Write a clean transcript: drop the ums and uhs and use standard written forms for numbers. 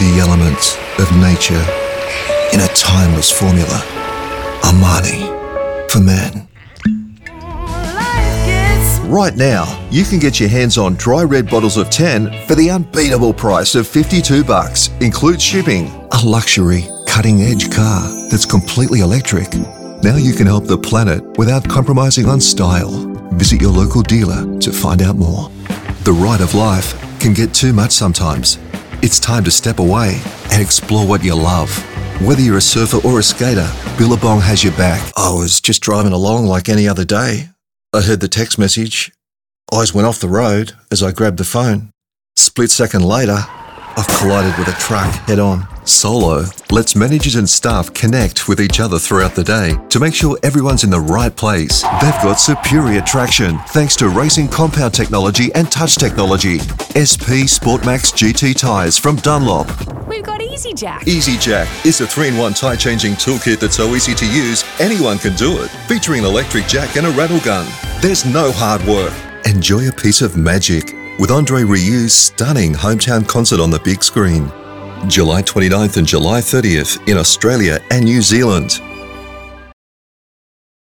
the elements of nature in a timeless formula. Armani for men. Right now, you can get your hands on dry red bottles of 10 for the unbeatable price of $52. Includes shipping. A luxury, cutting-edge car that's completely electric. Now you can help the planet without compromising on style. Visit your local dealer to find out more. The ride of life can get too much sometimes. It's time to step away and explore what you love. Whether you're a surfer or a skater, Billabong has your back. I was just driving along like any other day. I heard the text message. Eyes went off the road as I grabbed the phone. Split second later, I've collided with a truck head on. Solo lets managers and staff connect with each other throughout the day to make sure everyone's in the right place. They've got superior traction thanks to racing compound technology and touch technology. SP Sportmax GT tyres from Dunlop. We've got EasyJack. EasyJack is a 3-in-1 tyre changing toolkit that's so easy to use, anyone can do it. Featuring an electric jack and a rattle gun. There's no hard work. Enjoy a piece of magic with Andre Rieu's stunning hometown concert on the big screen. July 29th and July 30th in Australia and New Zealand.